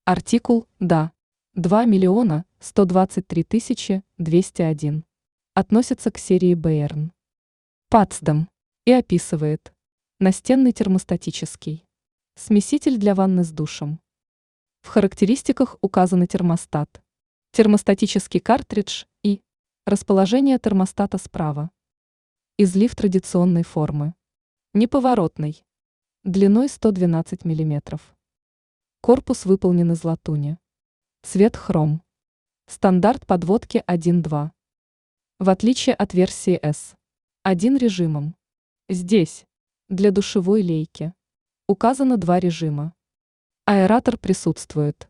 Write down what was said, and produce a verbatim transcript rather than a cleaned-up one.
Артикул «Да». два миллиона сто двадцать три тысячи двести один. Относится к серии Бэйрн. Патсдам. И описывает. Настенный термостатический. Смеситель для ванны с душем. В характеристиках указаны термостат, термостатический картридж и расположение термостата справа. Излив традиционной формы. Неповоротный. Длиной сто двенадцать миллиметров. Корпус выполнен из латуни. Цвет хром. Стандарт подводки один-два. В отличие от версии S. Один режимом. Здесь, для душевой лейки, указано два режима. Аэратор присутствует.